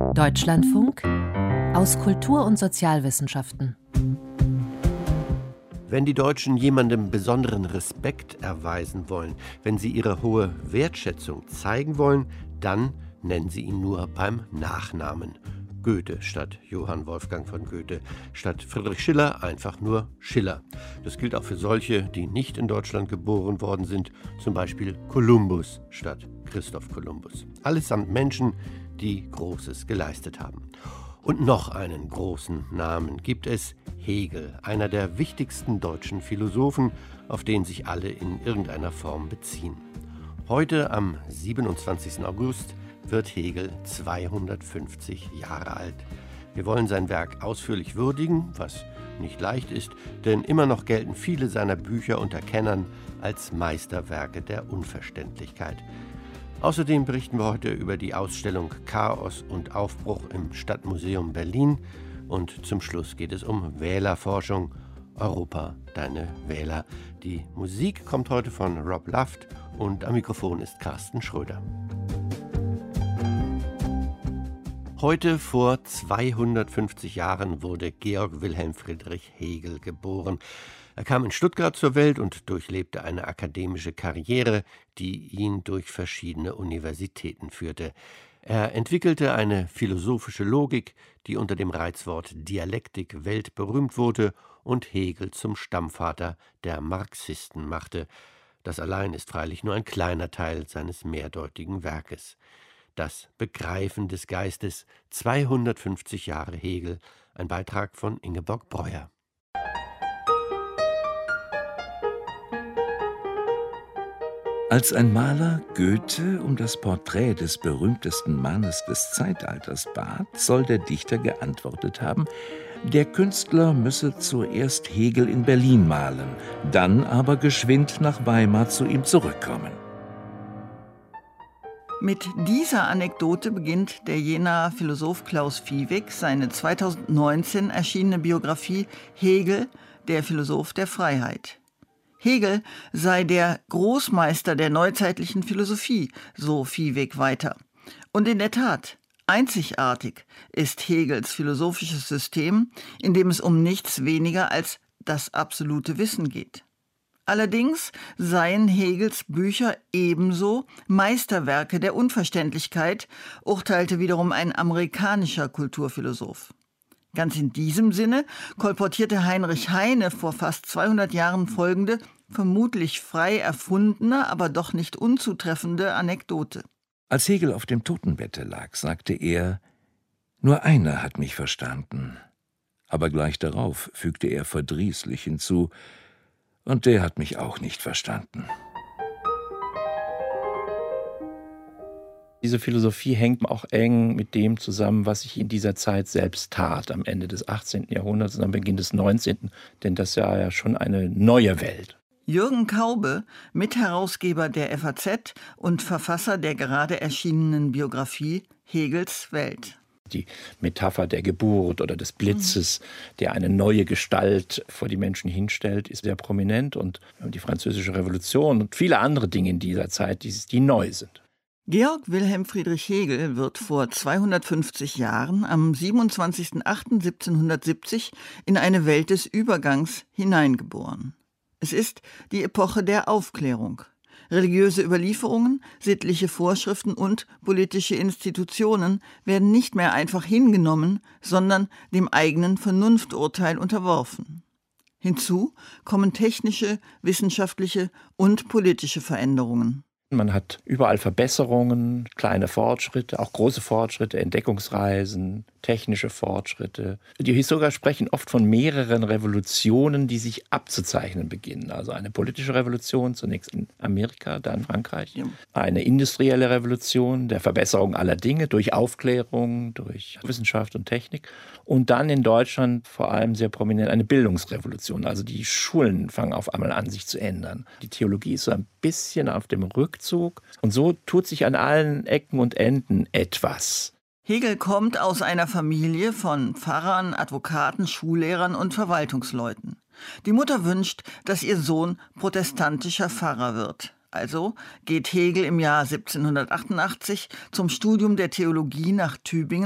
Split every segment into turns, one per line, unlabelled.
Deutschlandfunk aus Kultur- und Sozialwissenschaften.
Wenn die Deutschen jemandem besonderen Respekt erweisen wollen, wenn sie ihre hohe Wertschätzung zeigen wollen, dann nennen sie ihn nur beim Nachnamen. Goethe statt Johann Wolfgang von Goethe, statt Friedrich Schiller einfach nur Schiller. Das gilt auch für solche, die nicht in Deutschland geboren worden sind, zum Beispiel Kolumbus statt Christoph Kolumbus. Allesamt Menschen, die Großes geleistet haben. Und noch einen großen Namen gibt es: Hegel, einer der wichtigsten deutschen Philosophen, auf den sich alle in irgendeiner Form beziehen. Heute, am 27. August, wird Hegel 250 Jahre alt. Wir wollen sein Werk ausführlich würdigen, was nicht leicht ist, denn immer noch gelten viele seiner Bücher unter Kennern als Meisterwerke der Unverständlichkeit. Außerdem berichten wir heute über die Ausstellung Chaos und Aufbruch im Stadtmuseum Berlin. Und zum Schluss geht es um Wählerforschung. Europa, deine Wähler. Die Musik kommt heute von Rob Luft und am Mikrofon ist Carsten Schröder. Heute vor 250 Jahren wurde Georg Wilhelm Friedrich Hegel geboren. Er kam in Stuttgart zur Welt und durchlebte eine akademische Karriere, die ihn durch verschiedene Universitäten führte. Er entwickelte eine philosophische Logik, die unter dem Reizwort Dialektik weltberühmt wurde und Hegel zum Stammvater der Marxisten machte. Das allein ist freilich nur ein kleiner Teil seines mehrdeutigen Werkes. Das Begreifen des Geistes, 250 Jahre Hegel, ein Beitrag von Ingeborg Breuer.
Als ein Maler Goethe um das Porträt des berühmtesten Mannes des Zeitalters bat, soll der Dichter geantwortet haben, der Künstler müsse zuerst Hegel in Berlin malen, dann aber geschwind nach Weimar zu ihm zurückkommen.
Mit dieser Anekdote beginnt der Jenaer Philosoph Klaus Viehweg seine 2019 erschienene Biografie Hegel, der Philosoph der Freiheit. Hegel sei der Großmeister der neuzeitlichen Philosophie, so Viehweg weiter. Und in der Tat, einzigartig ist Hegels philosophisches System, in dem es um nichts weniger als das absolute Wissen geht. Allerdings seien Hegels Bücher ebenso Meisterwerke der Unverständlichkeit, urteilte wiederum ein amerikanischer Kulturphilosoph. Ganz in diesem Sinne kolportierte Heinrich Heine vor fast 200 Jahren folgende, vermutlich frei erfundene, aber doch nicht unzutreffende Anekdote.
Als Hegel auf dem Totenbette lag, sagte er, »Nur einer hat mich verstanden.« Aber gleich darauf fügte er verdrießlich hinzu, »Und der hat mich auch nicht verstanden.«
Diese Philosophie hängt auch eng mit dem zusammen, was sich in dieser Zeit selbst tat, am Ende des 18. Jahrhunderts und am Beginn des 19., denn das war ja schon eine neue Welt.
Jürgen Kaube, Mitherausgeber der FAZ und Verfasser der gerade erschienenen Biografie Hegels Welt.
Die Metapher der Geburt oder des Blitzes, der eine neue Gestalt vor die Menschen hinstellt, ist sehr prominent. Und die Französische Revolution und viele andere Dinge in dieser Zeit, die neu sind.
Georg Wilhelm Friedrich Hegel wird vor 250 Jahren am 27.08.1770 in eine Welt des Übergangs hineingeboren. Es ist die Epoche der Aufklärung. Religiöse Überlieferungen, sittliche Vorschriften und politische Institutionen werden nicht mehr einfach hingenommen, sondern dem eigenen Vernunfturteil unterworfen. Hinzu kommen technische, wissenschaftliche und politische Veränderungen.
Man hat überall Verbesserungen, kleine Fortschritte, auch große Fortschritte, Entdeckungsreisen, technische Fortschritte. Die Historiker sprechen oft von mehreren Revolutionen, die sich abzuzeichnen beginnen. Also eine politische Revolution, zunächst in Amerika, dann in Frankreich. Ja. Eine industrielle Revolution der Verbesserung aller Dinge durch Aufklärung, durch Wissenschaft und Technik. Und dann in Deutschland vor allem sehr prominent eine Bildungsrevolution. Also die Schulen fangen auf einmal an, sich zu ändern. Die Theologie ist so ein bisschen auf dem Rückzug. Und so tut sich an allen Ecken und Enden etwas.
Hegel kommt aus einer Familie von Pfarrern, Advokaten, Schullehrern und Verwaltungsleuten. Die Mutter wünscht, dass ihr Sohn protestantischer Pfarrer wird. Also geht Hegel im Jahr 1788 zum Studium der Theologie nach Tübingen,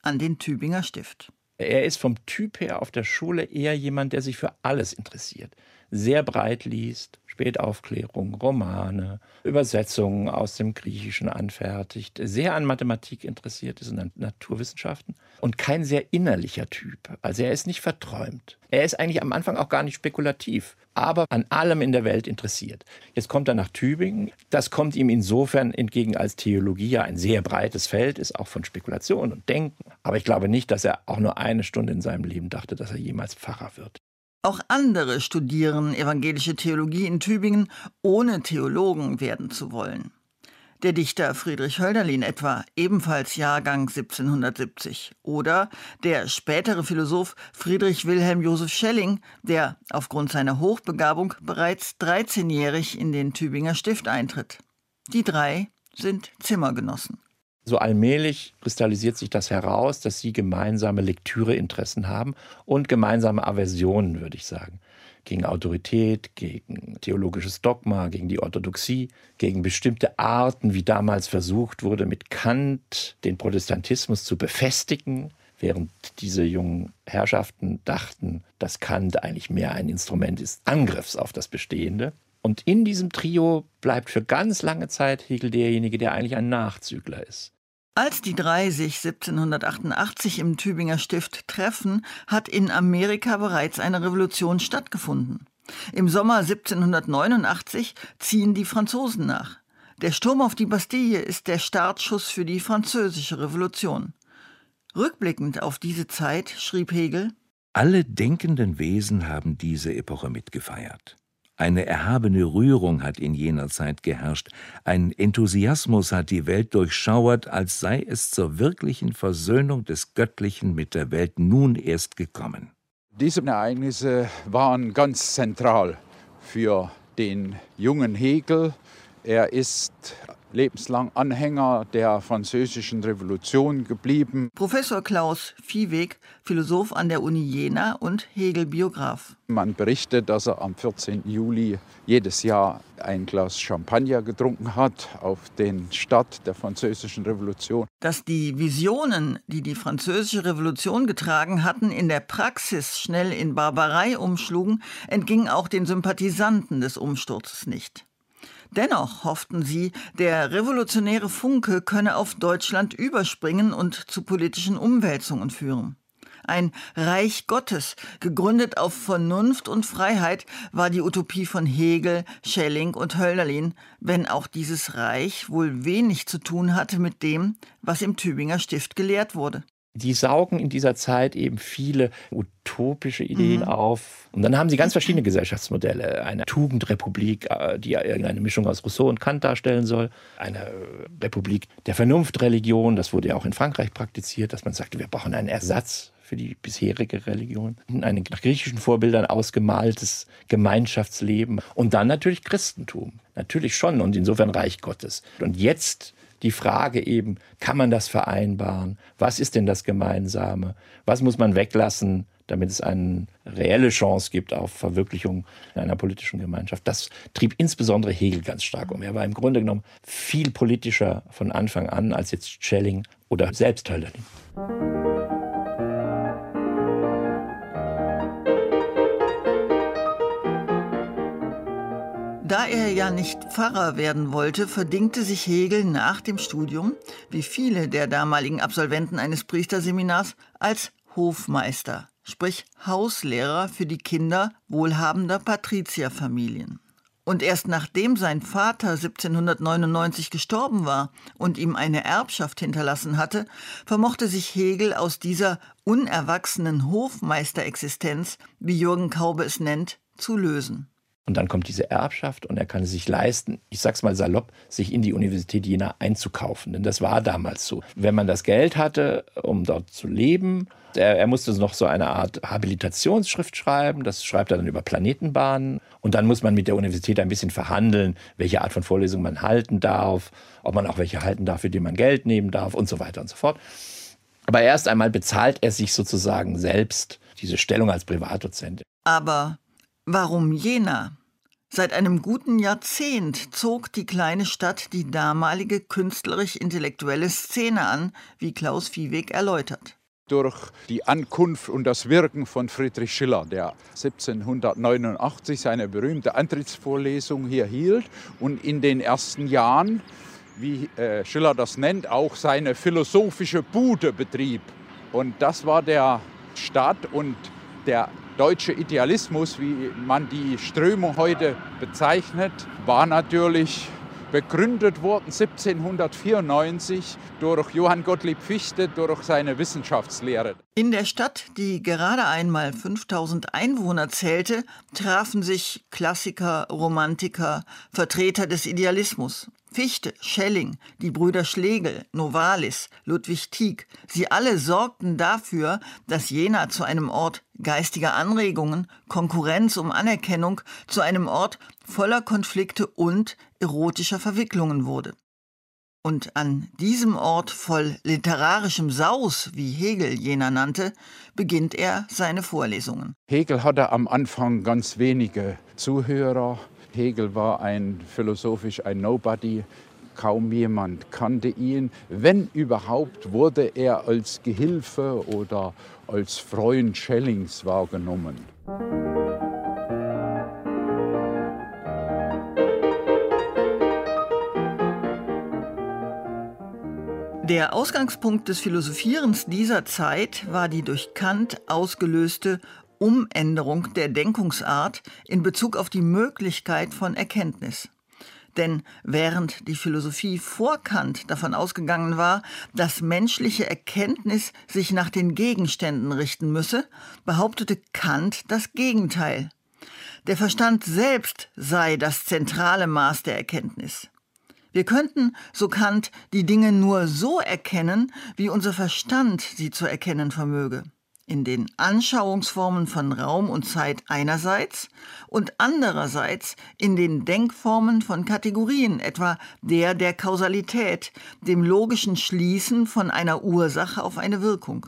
an den Tübinger Stift.
Er ist vom Typ her auf der Schule eher jemand, der sich für alles interessiert. Sehr breit liest, Spätaufklärung, Romane, Übersetzungen aus dem Griechischen anfertigt, sehr an Mathematik interessiert ist und an Naturwissenschaften und kein sehr innerlicher Typ. Also er ist nicht verträumt. Er ist eigentlich am Anfang auch gar nicht spekulativ, aber an allem in der Welt interessiert. Jetzt kommt er nach Tübingen. Das kommt ihm insofern entgegen, als Theologie ja ein sehr breites Feld ist, auch von Spekulation und Denken. Aber ich glaube nicht, dass er auch nur eine Stunde in seinem Leben dachte, dass er jemals Pfarrer wird.
Auch andere studieren evangelische Theologie in Tübingen, ohne Theologen werden zu wollen. Der Dichter Friedrich Hölderlin etwa, ebenfalls Jahrgang 1770. Oder der spätere Philosoph Friedrich Wilhelm Joseph Schelling, der aufgrund seiner Hochbegabung bereits 13-jährig in den Tübinger Stift eintritt. Die drei sind Zimmergenossen.
So allmählich kristallisiert sich das heraus, dass sie gemeinsame Lektüreinteressen haben und gemeinsame Aversionen, würde ich sagen. Gegen Autorität, gegen theologisches Dogma, gegen die Orthodoxie, gegen bestimmte Arten, wie damals versucht wurde, mit Kant den Protestantismus zu befestigen, während diese jungen Herrschaften dachten, dass Kant eigentlich mehr ein Instrument ist, Angriffs auf das Bestehende. Und in diesem Trio bleibt für ganz lange Zeit Hegel derjenige, der eigentlich ein Nachzügler ist.
Als die drei sich 1788 im Tübinger Stift treffen, hat in Amerika bereits eine Revolution stattgefunden. Im Sommer 1789 ziehen die Franzosen nach. Der Sturm auf die Bastille ist der Startschuss für die französische Revolution. Rückblickend auf diese Zeit schrieb Hegel:
Alle denkenden Wesen haben diese Epoche mitgefeiert. Eine erhabene Rührung hat in jener Zeit geherrscht, ein Enthusiasmus hat die Welt durchschauert, als sei es zur wirklichen Versöhnung des Göttlichen mit der Welt nun erst gekommen.
Diese Ereignisse waren ganz zentral für den jungen Hegel. Er ist lebenslang Anhänger der Französischen Revolution geblieben.
Professor Klaus Viehweg, Philosoph an der Uni Jena und Hegel-Biograf.
Man berichtet, dass er am 14. Juli jedes Jahr ein Glas Champagner getrunken hat auf den Start der Französischen Revolution.
Dass die Visionen, die die Französische Revolution getragen hatten, in der Praxis schnell in Barbarei umschlugen, entging auch den Sympathisanten des Umsturzes nicht. Dennoch hofften sie, der revolutionäre Funke könne auf Deutschland überspringen und zu politischen Umwälzungen führen. Ein Reich Gottes, gegründet auf Vernunft und Freiheit, war die Utopie von Hegel, Schelling und Hölderlin, wenn auch dieses Reich wohl wenig zu tun hatte mit dem, was im Tübinger Stift gelehrt wurde.
Die saugen in dieser Zeit eben viele utopische Ideen auf. Und dann haben sie ganz verschiedene Gesellschaftsmodelle. Eine Tugendrepublik, die irgendeine Mischung aus Rousseau und Kant darstellen soll. Eine Republik der Vernunftreligion, das wurde ja auch in Frankreich praktiziert, dass man sagte, wir brauchen einen Ersatz für die bisherige Religion. Ein nach griechischen Vorbildern ausgemaltes Gemeinschaftsleben. Und dann natürlich Christentum. Natürlich schon und insofern Reich Gottes. Und jetzt die Frage eben, kann man das vereinbaren? Was ist denn das Gemeinsame? Was muss man weglassen, damit es eine reelle Chance gibt auf Verwirklichung in einer politischen Gemeinschaft? Das trieb insbesondere Hegel ganz stark um. Er war im Grunde genommen viel politischer von Anfang an als jetzt Schelling oder selbst Hölderlin.
Da er ja nicht Pfarrer werden wollte, verdingte sich Hegel nach dem Studium, wie viele der damaligen Absolventen eines Priesterseminars, als Hofmeister, sprich Hauslehrer für die Kinder wohlhabender Patrizierfamilien. Und erst nachdem sein Vater 1799 gestorben war und ihm eine Erbschaft hinterlassen hatte, vermochte sich Hegel aus dieser unerwachsenen Hofmeisterexistenz, wie Jürgen Kaube es nennt, zu lösen.
Und dann kommt diese Erbschaft und er kann es sich leisten, ich sag's mal salopp, sich in die Universität Jena einzukaufen. Denn das war damals so. Wenn man das Geld hatte, um dort zu leben, er musste noch so eine Art Habilitationsschrift schreiben, das schreibt er dann über Planetenbahnen. Und dann muss man mit der Universität ein bisschen verhandeln, welche Art von Vorlesung man halten darf, ob man auch welche halten darf, für die man Geld nehmen darf und so weiter und so fort. Aber erst einmal bezahlt er sich sozusagen selbst diese Stellung als Privatdozent.
Aber warum Jena? Seit einem guten Jahrzehnt zog die kleine Stadt die damalige künstlerisch-intellektuelle Szene an, wie Klaus Viehweg erläutert.
Durch die Ankunft und das Wirken von Friedrich Schiller, der 1789 seine berühmte Antrittsvorlesung hier hielt und in den ersten Jahren, wie Schiller das nennt, auch seine philosophische Bude betrieb. Und das war der Start und der deutsche Idealismus, wie man die Strömung heute bezeichnet, war natürlich begründet worden 1794 durch Johann Gottlieb Fichte, durch seine Wissenschaftslehre.
In der Stadt, die gerade einmal 5000 Einwohner zählte, trafen sich Klassiker, Romantiker, Vertreter des Idealismus. Fichte, Schelling, die Brüder Schlegel, Novalis, Ludwig Tieck, sie alle sorgten dafür, dass Jena zu einem Ort geistiger Anregungen, Konkurrenz um Anerkennung, zu einem Ort voller Konflikte und erotischer Verwicklungen wurde. Und an diesem Ort voll literarischem Saus, wie Hegel Jena nannte, beginnt er seine Vorlesungen.
Hegel hatte am Anfang ganz wenige Zuhörer. Hegel war philosophisch ein Nobody, kaum jemand kannte ihn. Wenn überhaupt, wurde er als Gehilfe oder als Freund Schellings wahrgenommen.
Der Ausgangspunkt des Philosophierens dieser Zeit war die durch Kant ausgelöste Umänderung der Denkungsart in Bezug auf die Möglichkeit von Erkenntnis. Denn während die Philosophie vor Kant davon ausgegangen war, dass menschliche Erkenntnis sich nach den Gegenständen richten müsse, behauptete Kant das Gegenteil. Der Verstand selbst sei das zentrale Maß der Erkenntnis. Wir könnten, so Kant, die Dinge nur so erkennen, wie unser Verstand sie zu erkennen vermöge. In den Anschauungsformen von Raum und Zeit einerseits und andererseits in den Denkformen von Kategorien, etwa der Kausalität, dem logischen Schließen von einer Ursache auf eine Wirkung.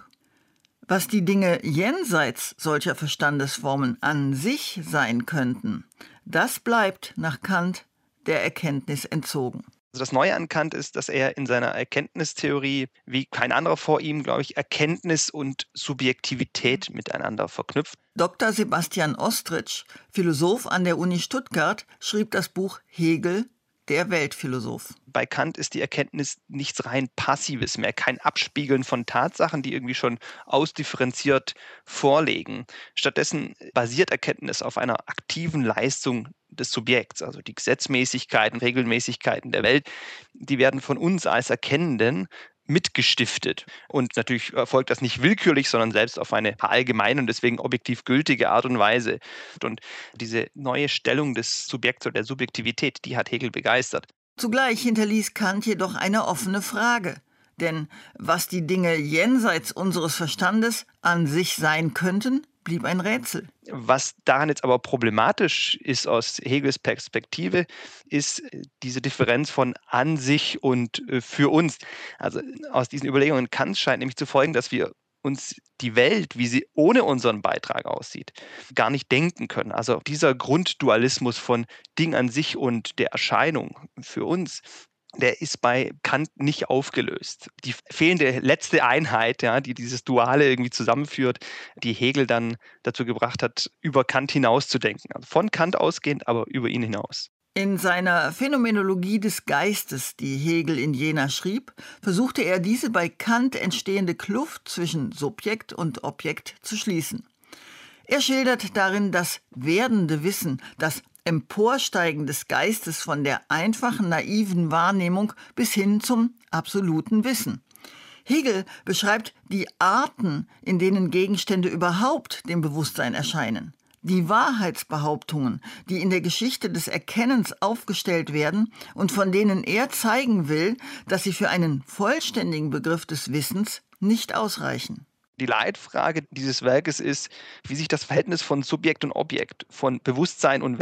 Was die Dinge jenseits solcher Verstandesformen an sich sein könnten, das bleibt nach Kant der Erkenntnis entzogen.
Also das Neue an Kant ist, dass er in seiner Erkenntnistheorie, wie kein anderer vor ihm, glaube ich, Erkenntnis und Subjektivität miteinander verknüpft.
Dr. Sebastian Ostrich, Philosoph an der Uni Stuttgart, schrieb das Buch Hegel, der Weltphilosoph.
Bei Kant ist die Erkenntnis nichts rein Passives mehr, kein Abspiegeln von Tatsachen, die irgendwie schon ausdifferenziert vorliegen. Stattdessen basiert Erkenntnis auf einer aktiven Leistung des Subjekts, also die Gesetzmäßigkeiten, Regelmäßigkeiten der Welt, die werden von uns als Erkennenden mitgestiftet. Und natürlich erfolgt das nicht willkürlich, sondern selbst auf eine allgemeine und deswegen objektiv gültige Art und Weise. Und diese neue Stellung des Subjekts oder der Subjektivität, die hat Hegel begeistert.
Zugleich hinterließ Kant jedoch eine offene Frage. Denn was die Dinge jenseits unseres Verstandes an sich sein könnten, blieb ein Rätsel.
Was daran jetzt aber problematisch ist aus Hegels Perspektive, ist diese Differenz von an sich und für uns. Also aus diesen Überlegungen Kants scheint nämlich zu folgen, dass wir uns die Welt, wie sie ohne unseren Beitrag aussieht, gar nicht denken können. Also dieser Grunddualismus von Ding an sich und der Erscheinung für uns, der ist bei Kant nicht aufgelöst. Die fehlende letzte Einheit, ja, die dieses Duale irgendwie zusammenführt, die Hegel dann dazu gebracht hat, über Kant hinauszudenken. Also von Kant ausgehend, aber über ihn hinaus.
In seiner Phänomenologie des Geistes, die Hegel in Jena schrieb, versuchte er diese bei Kant entstehende Kluft zwischen Subjekt und Objekt zu schließen. Er schildert darin das werdende Wissen, das Emporsteigen des Geistes von der einfachen, naiven Wahrnehmung bis hin zum absoluten Wissen. Hegel beschreibt die Arten, in denen Gegenstände überhaupt dem Bewusstsein erscheinen. Die Wahrheitsbehauptungen, die in der Geschichte des Erkennens aufgestellt werden und von denen er zeigen will, dass sie für einen vollständigen Begriff des Wissens nicht ausreichen.
Die Leitfrage dieses Werkes ist, wie sich das Verhältnis von Subjekt und Objekt, von Bewusstsein und Welt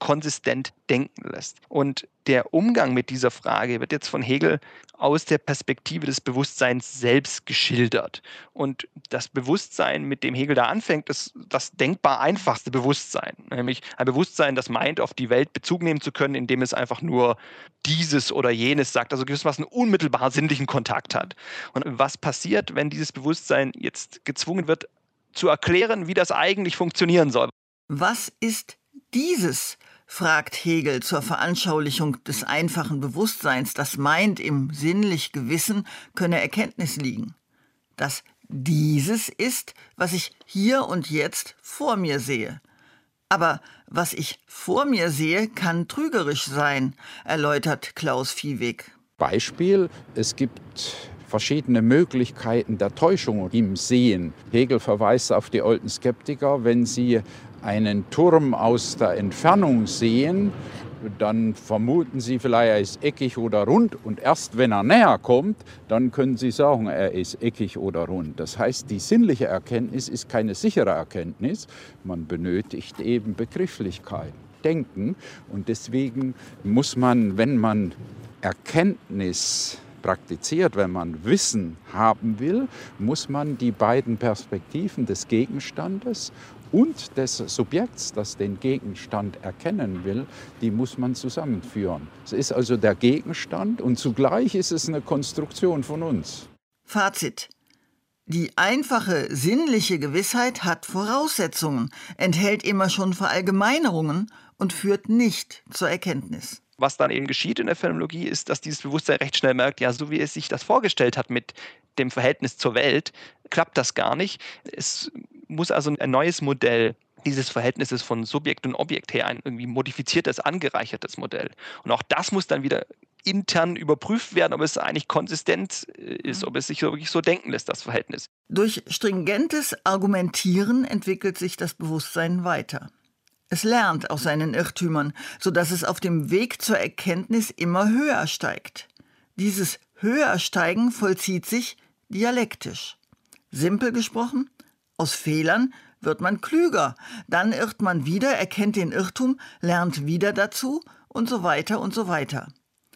konsistent denken lässt. Und der Umgang mit dieser Frage wird jetzt von Hegel aus der Perspektive des Bewusstseins selbst geschildert. Und das Bewusstsein, mit dem Hegel da anfängt, ist das denkbar einfachste Bewusstsein. Nämlich ein Bewusstsein, das meint, auf die Welt Bezug nehmen zu können, indem es einfach nur dieses oder jenes sagt, also gewissermaßen unmittelbar sinnlichen Kontakt hat. Und was passiert, wenn dieses Bewusstsein jetzt gezwungen wird, zu erklären, wie das eigentlich funktionieren soll?
Was ist dieses? Fragt Hegel zur Veranschaulichung des einfachen Bewusstseins, das meint, im sinnlich Gewissen könne Erkenntnis liegen. Das dieses ist, was ich hier und jetzt vor mir sehe. Aber was ich vor mir sehe, kann trügerisch sein, erläutert Klaus Viehweg.
Beispiel, es gibt verschiedene Möglichkeiten der Täuschung im Sehen. Hegel verweist auf die alten Skeptiker, wenn sie einen Turm aus der Entfernung sehen, dann vermuten sie vielleicht, er ist eckig oder rund. Und erst wenn er näher kommt, dann können sie sagen, er ist eckig oder rund. Das heißt, die sinnliche Erkenntnis ist keine sichere Erkenntnis. Man benötigt eben Begrifflichkeit, Denken. Und deswegen muss man, wenn man Erkenntnis praktiziert, wenn man Wissen haben will, muss man die beiden Perspektiven des Gegenstandes und des Subjekts, das den Gegenstand erkennen will, die muss man zusammenführen. Es ist also der Gegenstand und zugleich ist es eine Konstruktion von uns.
Fazit. Die einfache sinnliche Gewissheit hat Voraussetzungen, enthält immer schon Verallgemeinerungen und führt nicht zur Erkenntnis.
Was dann eben geschieht in der Phänomenologie, ist, dass dieses Bewusstsein recht schnell merkt, ja, so wie es sich das vorgestellt hat mit dem Verhältnis zur Welt, klappt das gar nicht. Es muss also ein neues Modell dieses Verhältnisses von Subjekt und Objekt her, ein irgendwie modifiziertes, angereichertes Modell. Und auch das muss dann wieder intern überprüft werden, ob es eigentlich konsistent ist, ob es sich wirklich so denken lässt, das Verhältnis.
Durch stringentes Argumentieren entwickelt sich das Bewusstsein weiter. Es lernt aus seinen Irrtümern, sodass es auf dem Weg zur Erkenntnis immer höher steigt. Dieses Höhersteigen vollzieht sich dialektisch. Simpel gesprochen, aus Fehlern wird man klüger, dann irrt man wieder, erkennt den Irrtum, lernt wieder dazu und so weiter und so weiter.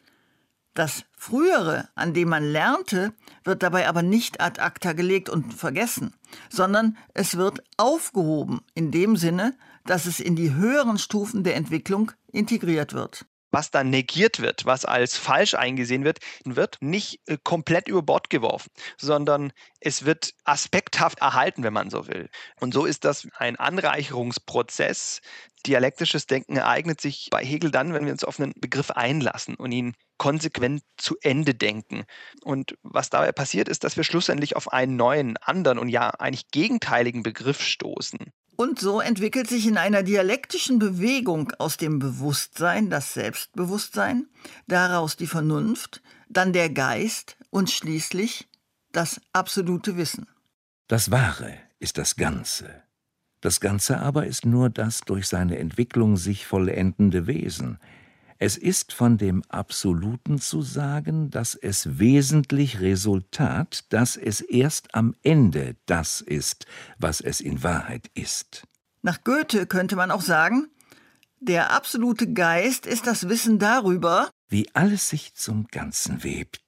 Das Frühere, an dem man lernte, wird dabei aber nicht ad acta gelegt und vergessen, sondern es wird aufgehoben in dem Sinne, dass es in die höheren Stufen der Entwicklung integriert wird.
Was dann negiert wird, was als falsch eingesehen wird, wird nicht komplett über Bord geworfen, sondern es wird aspekthaft erhalten, wenn man so will. Und so ist das ein Anreicherungsprozess. Dialektisches Denken ereignet sich bei Hegel dann, wenn wir uns auf einen Begriff einlassen und ihn konsequent zu Ende denken. Und was dabei passiert, ist, dass wir schlussendlich auf einen neuen, anderen und ja eigentlich gegenteiligen Begriff stoßen.
Und so entwickelt sich in einer dialektischen Bewegung aus dem Bewusstsein das Selbstbewusstsein, daraus die Vernunft, dann der Geist und schließlich das absolute Wissen.
Das Wahre ist das Ganze. Das Ganze aber ist nur das durch seine Entwicklung sich vollendende Wesen. Es ist von dem Absoluten zu sagen, dass es wesentlich Resultat, dass es erst am Ende das ist, was es in Wahrheit ist.
Nach Goethe könnte man auch sagen, der absolute Geist ist das Wissen darüber,
wie alles sich zum Ganzen webt,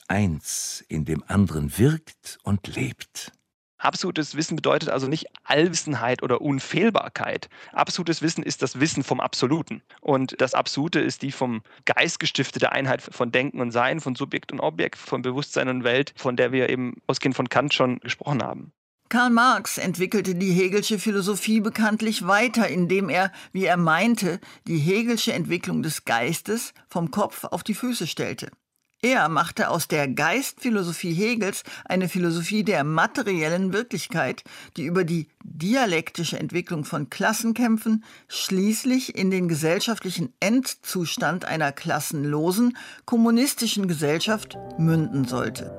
eins in dem anderen wirkt und lebt.
Absolutes Wissen bedeutet also nicht Allwissenheit oder Unfehlbarkeit. Absolutes Wissen ist das Wissen vom Absoluten. Und das Absolute ist die vom Geist gestiftete Einheit von Denken und Sein, von Subjekt und Objekt, von Bewusstsein und Welt, von der wir eben ausgehend von Kant schon gesprochen haben.
Karl Marx entwickelte die Hegelsche Philosophie bekanntlich weiter, indem er, wie er meinte, die Hegelsche Entwicklung des Geistes vom Kopf auf die Füße stellte. Er machte aus der Geistphilosophie Hegels eine Philosophie der materiellen Wirklichkeit, die über die dialektische Entwicklung von Klassenkämpfen schließlich in den gesellschaftlichen Endzustand einer klassenlosen, kommunistischen Gesellschaft münden sollte.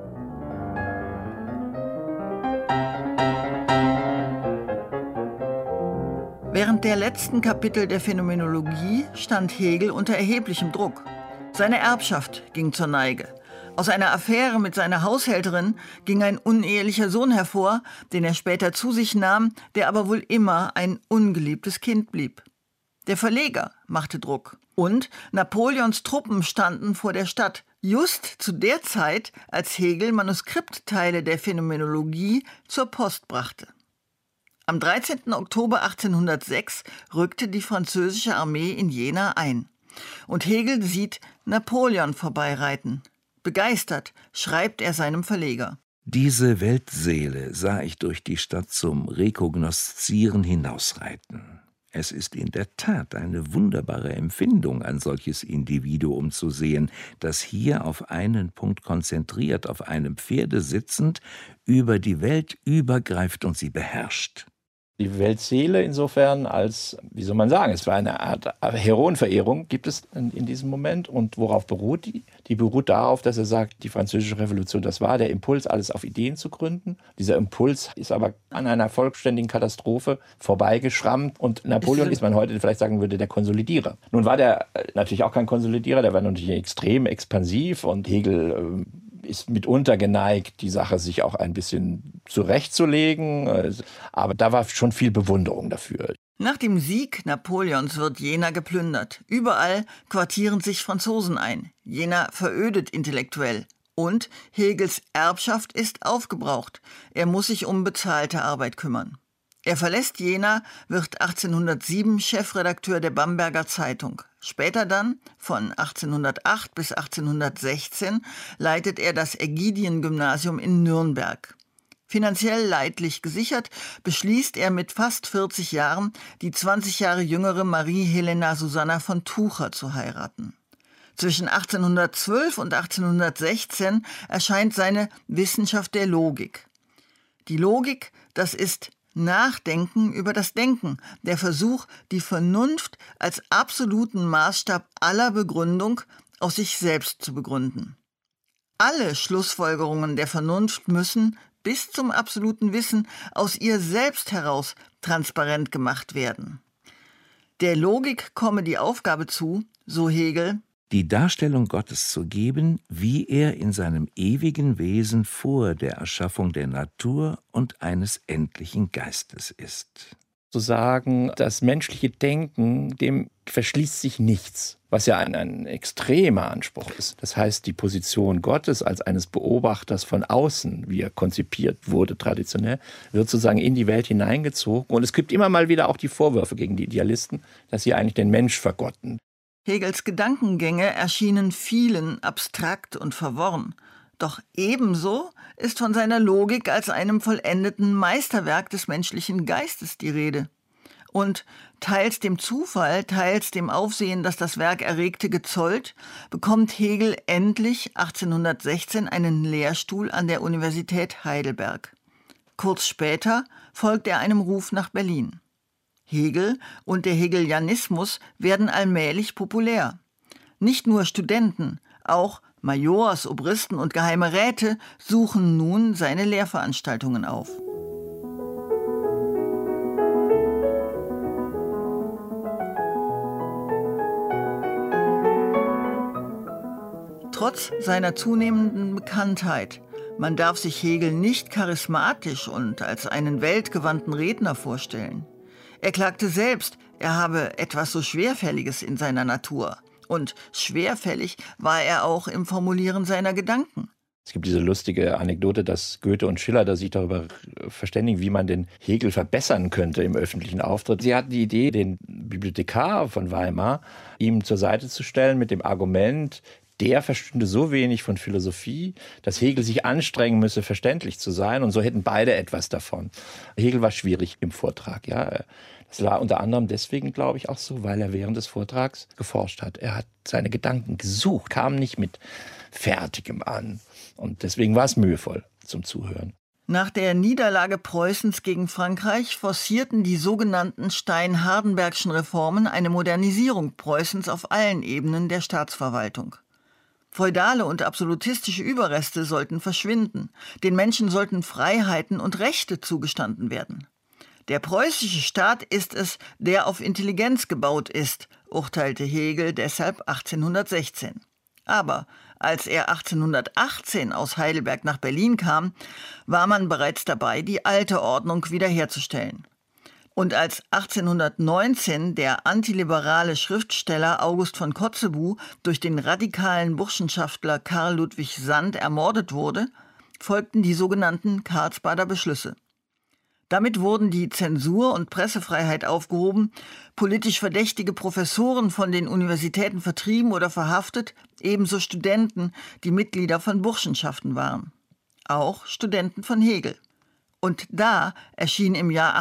Während der letzten Kapitel der Phänomenologie stand Hegel unter erheblichem Druck. Seine Erbschaft ging zur Neige. Aus einer Affäre mit seiner Haushälterin ging ein unehelicher Sohn hervor, den er später zu sich nahm, der aber wohl immer ein ungeliebtes Kind blieb. Der Verleger machte Druck. Und Napoleons Truppen standen vor der Stadt, just zu der Zeit, als Hegel Manuskriptteile der Phänomenologie zur Post brachte. Am 13. Oktober 1806 rückte die französische Armee in Jena ein. Und Hegel sieht Napoleon vorbeireiten. Begeistert schreibt er seinem Verleger:
Diese Weltseele sah ich durch die Stadt zum Rekognoszieren hinausreiten. Es ist in der Tat eine wunderbare Empfindung, ein solches Individuum zu sehen, das hier auf einen Punkt konzentriert, auf einem Pferde sitzend, über die Welt übergreift und sie beherrscht.
Die Weltseele insofern als, wie soll man sagen, es war eine Art Heroenverehrung, gibt es in diesem Moment. Und worauf beruht die? Die beruht darauf, dass er sagt, die Französische Revolution, das war der Impuls, alles auf Ideen zu gründen. Dieser Impuls ist aber an einer vollständigen Katastrophe vorbeigeschrammt. Und Napoleon ist, man heute vielleicht sagen würde, der Konsolidierer. Nun war der natürlich auch kein Konsolidierer, der war natürlich extrem expansiv und Hegel ist mitunter geneigt, die Sache sich auch ein bisschen zurechtzulegen. Aber da war schon viel Bewunderung dafür.
Nach dem Sieg Napoleons wird Jena geplündert. Überall quartieren sich Franzosen ein. Jena verödet intellektuell. Und Hegels Erbschaft ist aufgebraucht. Er muss sich um bezahlte Arbeit kümmern. Er verlässt Jena, wird 1807 Chefredakteur der Bamberger Zeitung. Später dann, von 1808 bis 1816, leitet er das Ägidien-Gymnasium in Nürnberg. Finanziell leidlich gesichert, beschließt er mit fast 40 Jahren, die 20 Jahre jüngere Marie Helena Susanna von Tucher zu heiraten. Zwischen 1812 und 1816 erscheint seine Wissenschaft der Logik. Die Logik, das ist Nachdenken über das Denken, der Versuch, die Vernunft als absoluten Maßstab aller Begründung aus sich selbst zu begründen. Alle Schlussfolgerungen der Vernunft müssen bis zum absoluten Wissen aus ihr selbst heraus transparent gemacht werden. Der Logik komme die Aufgabe zu, so Hegel,
die Darstellung Gottes zu geben, wie er in seinem ewigen Wesen vor der Erschaffung der Natur und eines endlichen Geistes ist.
Zu sagen, das menschliche Denken, dem verschließt sich nichts, was ja ein extremer Anspruch ist. Das heißt, die Position Gottes als eines Beobachters von außen, wie er konzipiert wurde traditionell, wird sozusagen in die Welt hineingezogen. Und es gibt immer mal wieder auch die Vorwürfe gegen die Idealisten, dass sie eigentlich den Mensch vergotten.
Hegels Gedankengänge erschienen vielen abstrakt und verworren. Doch ebenso ist von seiner Logik als einem vollendeten Meisterwerk des menschlichen Geistes die Rede. Und teils dem Zufall, teils dem Aufsehen, das das Werk erregte, gezollt, bekommt Hegel endlich 1816 einen Lehrstuhl an der Universität Heidelberg. Kurz später folgt er einem Ruf nach Berlin. Hegel und der Hegelianismus werden allmählich populär. Nicht nur Studenten, auch Majors, Obristen und geheime Räte suchen nun seine Lehrveranstaltungen auf. Trotz seiner zunehmenden Bekanntheit, man darf sich Hegel nicht charismatisch und als einen weltgewandten Redner vorstellen. Er klagte selbst, er habe etwas so Schwerfälliges in seiner Natur. Und schwerfällig war er auch im Formulieren seiner Gedanken.
Es gibt diese lustige Anekdote, dass Goethe und Schiller da sich darüber verständigen, wie man den Hegel verbessern könnte im öffentlichen Auftritt. Sie hatten die Idee, den Bibliothekar von Weimar ihm zur Seite zu stellen mit dem Argument, der verstünde so wenig von Philosophie, dass Hegel sich anstrengen müsse, verständlich zu sein. Und so hätten beide etwas davon. Hegel war schwierig im Vortrag. Ja. Das war unter anderem deswegen, glaube ich, auch so, weil er während des Vortrags geforscht hat. Er hat seine Gedanken gesucht, kam nicht mit Fertigem an. Und deswegen war es mühevoll zum Zuhören.
Nach der Niederlage Preußens gegen Frankreich forcierten die sogenannten Stein-Hardenbergschen Reformen eine Modernisierung Preußens auf allen Ebenen der Staatsverwaltung. Feudale und absolutistische Überreste sollten verschwinden. Den Menschen sollten Freiheiten und Rechte zugestanden werden. Der preußische Staat ist es, der auf Intelligenz gebaut ist, urteilte Hegel deshalb 1816. Aber als er 1818 aus Heidelberg nach Berlin kam, war man bereits dabei, die alte Ordnung wiederherzustellen. Und als 1819 der antiliberale Schriftsteller August von Kotzebue durch den radikalen Burschenschaftler Karl Ludwig Sand ermordet wurde, folgten die sogenannten Karlsbader Beschlüsse. Damit wurden die Zensur und Pressefreiheit aufgehoben, politisch verdächtige Professoren von den Universitäten vertrieben oder verhaftet, ebenso Studenten, die Mitglieder von Burschenschaften waren. Auch Studenten von Hegel. Und da erschien im Jahr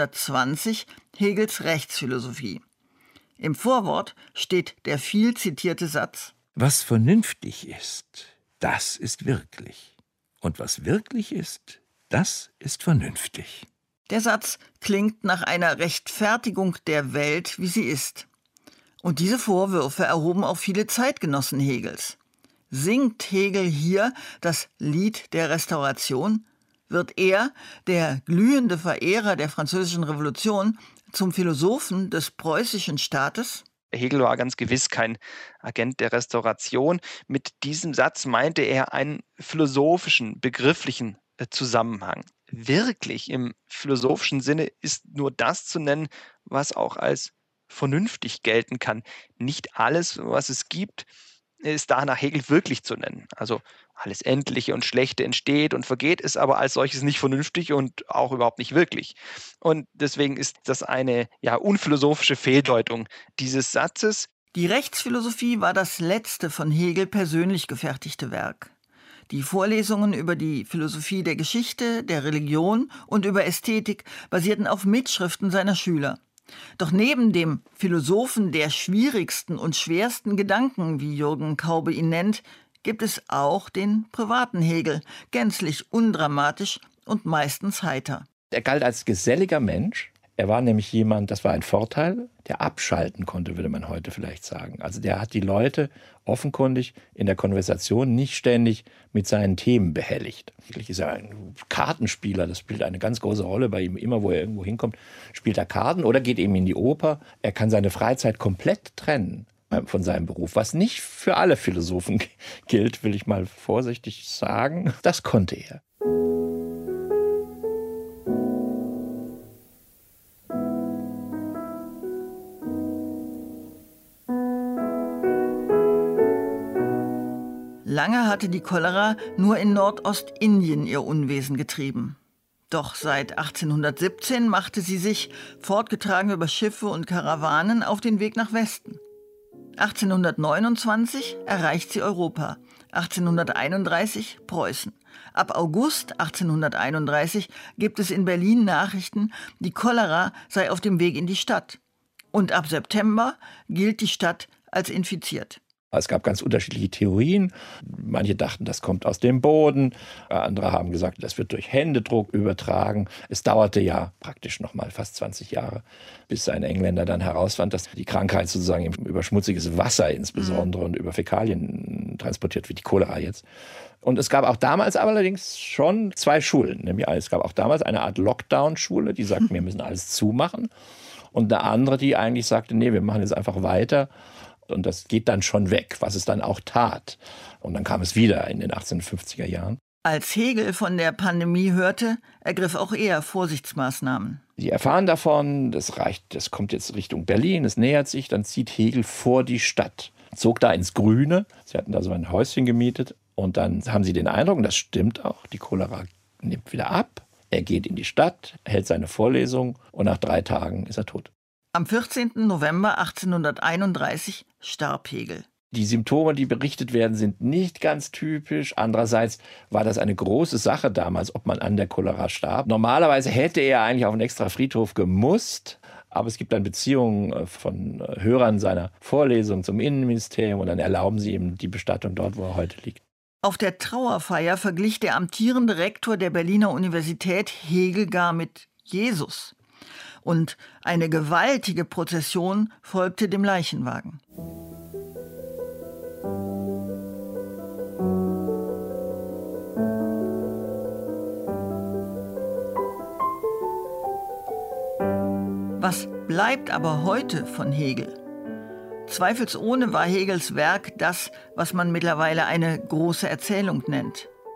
1820 Hegels Rechtsphilosophie. Im Vorwort steht der viel zitierte Satz:
Was vernünftig ist, das ist wirklich. Und was wirklich ist, das ist vernünftig.
Der Satz klingt nach einer Rechtfertigung der Welt, wie sie ist. Und diese Vorwürfe erhoben auch viele Zeitgenossen Hegels. Singt Hegel hier das Lied der Restauration? Wird er, der glühende Verehrer der Französischen Revolution, zum Philosophen des preußischen Staates?
Hegel war ganz gewiss kein Agent der Restauration. Mit diesem Satz meinte er einen philosophischen, begrifflichen Zusammenhang. Wirklich im philosophischen Sinne ist nur das zu nennen, was auch als vernünftig gelten kann. Nicht alles, was es gibt, ist da nach Hegel wirklich zu nennen. Also alles Endliche und Schlechte entsteht und vergeht, ist aber als solches nicht vernünftig und auch überhaupt nicht wirklich. Und deswegen ist das eine unphilosophische Fehldeutung dieses Satzes.
Die Rechtsphilosophie war das letzte von Hegel persönlich gefertigte Werk. Die Vorlesungen über die Philosophie der Geschichte, der Religion und über Ästhetik basierten auf Mitschriften seiner Schüler. Doch neben dem Philosophen der schwierigsten und schwersten Gedanken, wie Jürgen Kaube ihn nennt, gibt es auch den privaten Hegel, gänzlich undramatisch und meistens heiter.
Er galt als geselliger Mensch. Er war nämlich jemand, das war ein Vorteil, der abschalten konnte, würde man heute vielleicht sagen. Also der hat die Leute offenkundig in der Konversation nicht ständig mit seinen Themen behelligt. Wirklich ist er ein Kartenspieler, das spielt eine ganz große Rolle bei ihm. Immer, wo er irgendwo hinkommt, spielt er Karten oder geht eben in die Oper. Er kann seine Freizeit komplett trennen von seinem Beruf, was nicht für alle Philosophen gilt, will ich mal vorsichtig sagen. Das konnte er.
Lange hatte die Cholera nur in Nordostindien ihr Unwesen getrieben. Doch seit 1817 machte sie sich, fortgetragen über Schiffe und Karawanen, auf den Weg nach Westen. 1829 erreicht sie Europa, 1831 Preußen. Ab August 1831 gibt es in Berlin Nachrichten, die Cholera sei auf dem Weg in die Stadt. Und ab September gilt die Stadt als infiziert.
Es gab ganz unterschiedliche Theorien. Manche dachten, das kommt aus dem Boden. Andere haben gesagt, das wird durch Händedruck übertragen. Es dauerte ja praktisch noch mal fast 20 Jahre, bis ein Engländer dann herausfand, dass die Krankheit sozusagen über schmutziges Wasser insbesondere und über Fäkalien transportiert wird, die Cholera jetzt. Und es gab auch damals allerdings schon zwei Schulen. Nämlich es gab auch damals eine Art Lockdown-Schule, die sagten, wir müssen alles zumachen. Und eine andere, die eigentlich sagte, nee, wir machen jetzt einfach weiter. Und das geht dann schon weg, was es dann auch tat. Und dann kam es wieder in den 1850er Jahren.
Als Hegel von der Pandemie hörte, ergriff auch er Vorsichtsmaßnahmen.
Sie erfahren davon, das kommt jetzt Richtung Berlin, es nähert sich, dann zieht Hegel vor die Stadt, zog da ins Grüne. Sie hatten da so ein Häuschen gemietet und dann haben sie den Eindruck, und das stimmt auch, die Cholera nimmt wieder ab. Er geht in die Stadt, hält seine Vorlesung und nach 3 Tagen ist er tot.
Am 14. November 1831 starb Hegel.
Die Symptome, die berichtet werden, sind nicht ganz typisch. Andererseits war das eine große Sache damals, ob man an der Cholera starb. Normalerweise hätte er eigentlich auf einen extra Friedhof gemusst. Aber es gibt dann Beziehungen von Hörern seiner Vorlesung zum Innenministerium und dann erlauben sie ihm die Bestattung dort, wo er heute liegt.
Auf der Trauerfeier verglich der amtierende Rektor der Berliner Universität Hegel gar mit Jesus. Und eine gewaltige Prozession folgte dem Leichenwagen. Was bleibt aber heute von Hegel? Zweifelsohne war Hegels Werk das, was man mittlerweile eine große Erzählung nennt.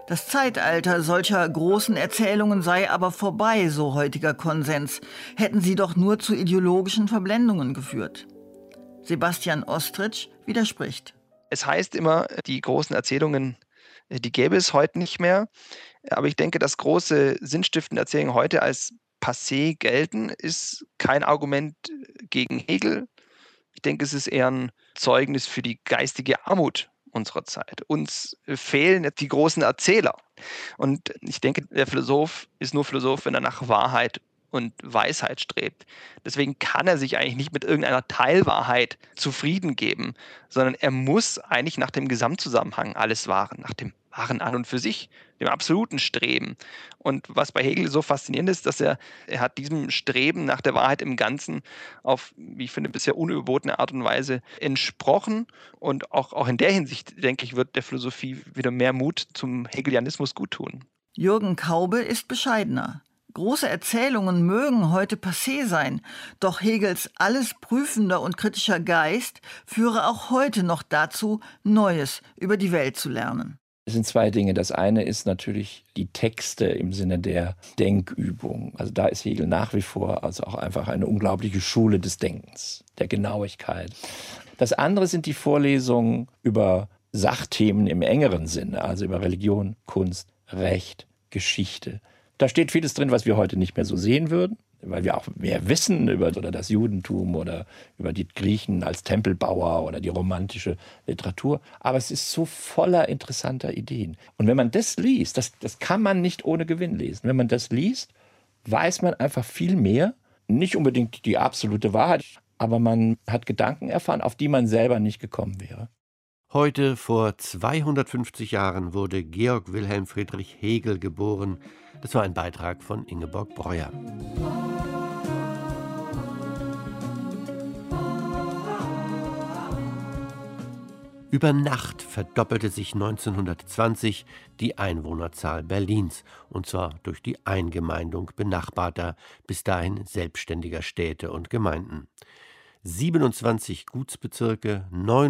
Das Zeitalter solcher großen Erzählungen sei aber vorbei, so heutiger Konsens, hätten sie doch nur zu ideologischen Verblendungen geführt. Sebastian Ostrich widerspricht.
Es heißt immer, die großen Erzählungen, die gäbe es heute nicht mehr. Aber ich denke, dass große sinnstiftende Erzählungen heute als passé gelten, ist kein Argument gegen Hegel. Ich denke, es ist eher ein Zeugnis für die geistige Armut unserer Zeit. Uns fehlen die großen Erzähler. Und ich denke, der Philosoph ist nur Philosoph, wenn er nach Wahrheit und Weisheit strebt. Deswegen kann er sich eigentlich nicht mit irgendeiner Teilwahrheit zufrieden geben, sondern er muss eigentlich nach dem Gesamtzusammenhang alles wahren, nach dem Wahren an und für sich, dem absoluten Streben. Und was bei Hegel so faszinierend ist, dass er hat diesem Streben nach der Wahrheit im Ganzen auf, wie ich finde, bisher unüberbotene Art und Weise entsprochen. Und auch in der Hinsicht, denke ich, wird der Philosophie wieder mehr Mut zum Hegelianismus guttun.
Jürgen Kaube ist bescheidener. Große Erzählungen mögen heute passé sein, doch Hegels alles prüfender und kritischer Geist führe auch heute noch dazu, Neues über die Welt zu lernen.
Es sind zwei Dinge. Das eine ist natürlich die Texte im Sinne der Denkübung. Also da ist Hegel nach wie vor also auch einfach eine unglaubliche Schule des Denkens, der Genauigkeit. Das andere sind die Vorlesungen über Sachthemen im engeren Sinne, also über Religion, Kunst, Recht, Geschichte. Da steht vieles drin, was wir heute nicht mehr so sehen würden, weil wir auch mehr wissen über oder das Judentum oder über die Griechen als Tempelbauer oder die romantische Literatur. Aber es ist so voller interessanter Ideen. Und wenn man das liest, das kann man nicht ohne Gewinn lesen. Wenn man das liest, weiß man einfach viel mehr. Nicht unbedingt die absolute Wahrheit, aber man hat Gedanken erfahren, auf die man selber nicht gekommen wäre.
Heute, vor 250 Jahren, wurde Georg Wilhelm Friedrich Hegel geboren. Das war ein Beitrag von Ingeborg Breuer. Über Nacht verdoppelte sich 1920 die Einwohnerzahl Berlins, und zwar durch die Eingemeindung benachbarter, bis dahin selbstständiger Städte und Gemeinden. 27 Gutsbezirke,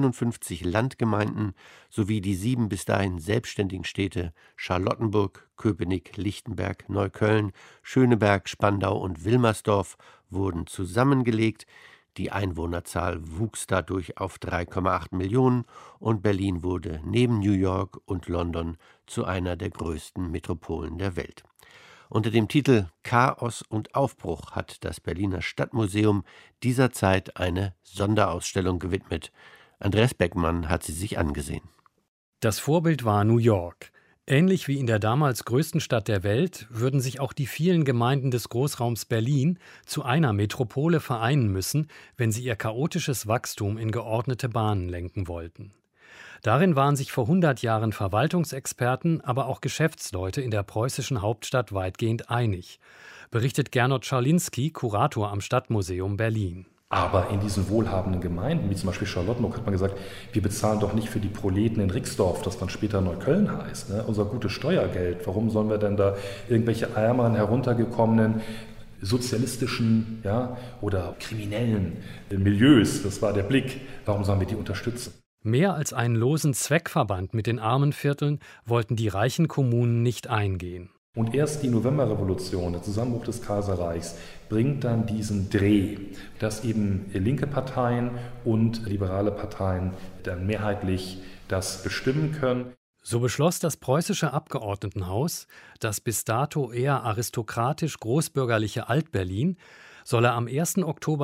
59 Landgemeinden sowie die 7 bis dahin selbstständigen Städte Charlottenburg, Köpenick, Lichtenberg, Neukölln, Schöneberg, Spandau und Wilmersdorf wurden zusammengelegt. Die Einwohnerzahl wuchs dadurch auf 3,8 Millionen und Berlin wurde neben New York und London zu einer der größten Metropolen der Welt. Unter dem Titel Chaos und Aufbruch hat das Berliner Stadtmuseum dieser Zeit eine Sonderausstellung gewidmet. Andreas Beckmann hat sie sich angesehen.
Das Vorbild war New York. Ähnlich wie in der damals größten Stadt der Welt würden sich auch die vielen Gemeinden des Großraums Berlin zu einer Metropole vereinen müssen, wenn sie ihr chaotisches Wachstum in geordnete Bahnen lenken wollten. Darin waren sich vor 100 Jahren Verwaltungsexperten, aber auch Geschäftsleute in der preußischen Hauptstadt weitgehend einig, berichtet Gernot Scharlinski, Kurator am Stadtmuseum Berlin.
Aber in diesen wohlhabenden Gemeinden, wie zum Beispiel Charlottenburg, hat man gesagt, wir bezahlen doch nicht für die Proleten in Rixdorf, das dann später Neukölln heißt, ne? Unser gutes Steuergeld. Warum sollen wir denn da irgendwelche ärmeren, heruntergekommenen sozialistischen oder kriminellen Milieus, das war der Blick, warum sollen wir die unterstützen?
Mehr als einen losen Zweckverband mit den armen Vierteln wollten die reichen Kommunen nicht eingehen.
Und erst die Novemberrevolution, der Zusammenbruch des Kaiserreichs, bringt dann diesen Dreh, dass eben linke Parteien und liberale Parteien dann mehrheitlich das bestimmen können.
So beschloss das preußische Abgeordnetenhaus, das bis dato eher aristokratisch großbürgerliche Alt-Berlin, solle am 1. Oktober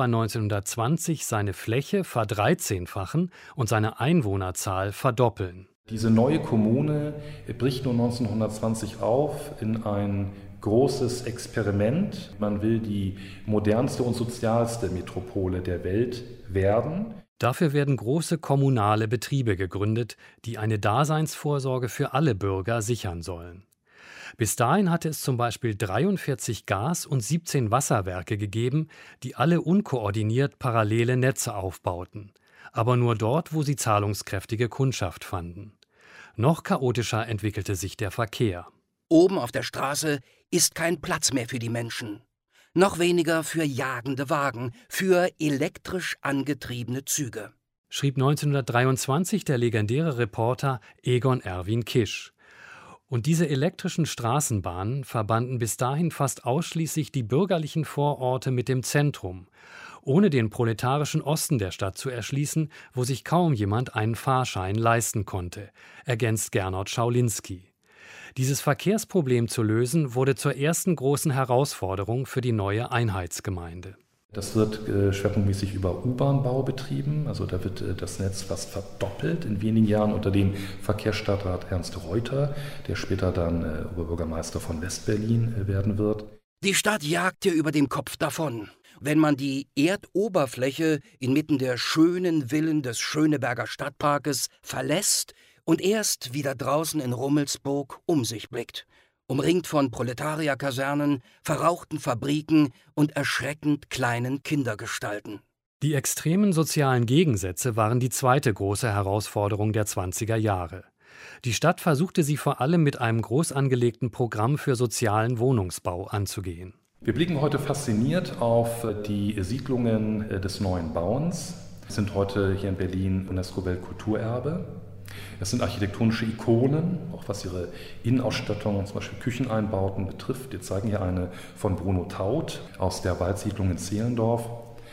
1920 seine Fläche verdreizehnfachen und seine Einwohnerzahl verdoppeln.
Diese neue Kommune bricht nun 1920 auf in ein großes Experiment. Man will die modernste und sozialste Metropole der Welt werden.
Dafür werden große kommunale Betriebe gegründet, die eine Daseinsvorsorge für alle Bürger sichern sollen. Bis dahin hatte es zum Beispiel 43 Gas- und 17 Wasserwerke gegeben, die alle unkoordiniert parallele Netze aufbauten, aber nur dort, wo sie zahlungskräftige Kundschaft fanden. Noch chaotischer entwickelte sich der Verkehr.
Oben auf der Straße ist kein Platz mehr für die Menschen. Noch weniger für jagende Wagen, für elektrisch angetriebene Züge,
schrieb 1923 der legendäre Reporter Egon Erwin Kisch. Und diese elektrischen Straßenbahnen verbanden bis dahin fast ausschließlich die bürgerlichen Vororte mit dem Zentrum, ohne den proletarischen Osten der Stadt zu erschließen, wo sich kaum jemand einen Fahrschein leisten konnte, ergänzt Gernot Schaulinski. Dieses Verkehrsproblem zu lösen, wurde zur ersten großen Herausforderung für die neue Einheitsgemeinde.
Das wird schwerpunktmäßig über U-Bahn-Bau betrieben. Also da wird das Netz fast verdoppelt in wenigen Jahren unter dem Verkehrsstadtrat Ernst Reuter, der später dann Oberbürgermeister von West-Berlin werden wird.
Die Stadt jagt dir über dem Kopf davon. Wenn man die Erdoberfläche inmitten der schönen Villen des Schöneberger Stadtparkes verlässt und erst wieder draußen in Rummelsburg um sich blickt, umringt von Proletarierkasernen, verrauchten Fabriken und erschreckend kleinen Kindergestalten.
Die extremen sozialen Gegensätze waren die zweite große Herausforderung der 20er Jahre. Die Stadt versuchte sie vor allem mit einem groß angelegten Programm für sozialen Wohnungsbau anzugehen.
Wir blicken heute fasziniert auf die Siedlungen des neuen Bauens. Wir sind heute hier in Berlin UNESCO-Weltkulturerbe. Es sind architektonische Ikonen, auch was ihre Innenausstattung, zum Beispiel Kücheneinbauten betrifft. Wir zeigen hier eine von Bruno Taut aus der Waldsiedlung in Zehlendorf.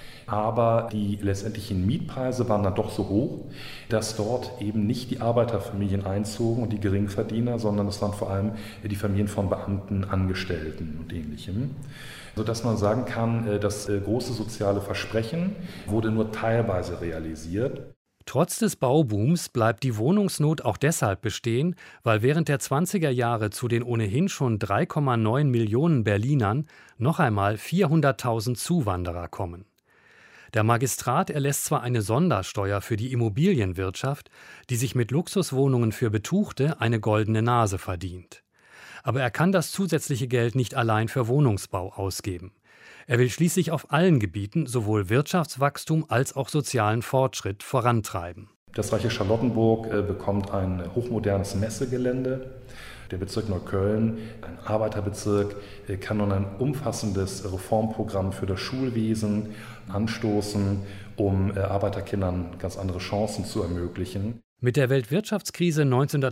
Aber die letztendlichen Mietpreise waren dann doch so hoch, dass dort eben nicht die Arbeiterfamilien einzogen und die Geringverdiener, sondern es waren vor allem die Familien von Beamten, Angestellten und Ähnlichem. Sodass man sagen kann, das große soziale Versprechen wurde nur teilweise realisiert.
Trotz des Baubooms bleibt die Wohnungsnot auch deshalb bestehen, weil während der 20er Jahre zu den ohnehin schon 3,9 Millionen Berlinern noch einmal 400.000 Zuwanderer kommen. Der Magistrat erlässt zwar eine Sondersteuer für die Immobilienwirtschaft, die sich mit Luxuswohnungen für Betuchte eine goldene Nase verdient. Aber er kann das zusätzliche Geld nicht allein für Wohnungsbau ausgeben. Er will schließlich auf allen Gebieten sowohl Wirtschaftswachstum als auch sozialen Fortschritt vorantreiben.
Das Reiche Charlottenburg bekommt ein hochmodernes Messegelände. Der Bezirk Neukölln, ein Arbeiterbezirk, kann nun ein umfassendes Reformprogramm für das Schulwesen anstoßen, um Arbeiterkindern ganz andere Chancen zu ermöglichen.
Mit der Weltwirtschaftskrise